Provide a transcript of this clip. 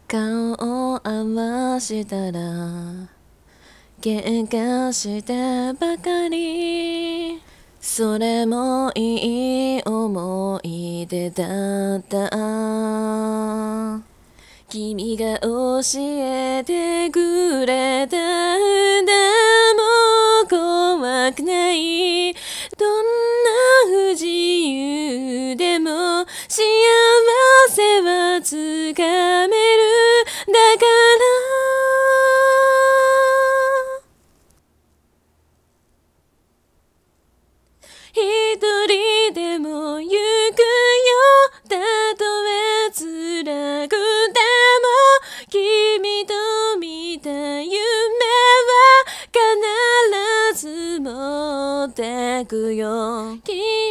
顔を合わしたら喧嘩してばかり。それもいい思い出だった。君が教えてくれたんだ。もう怖くない。どんな不自由でも幸せはつかめる。だから一人でも行くよ。たとえ辛くても君と見た夢は必ず持ってくよ。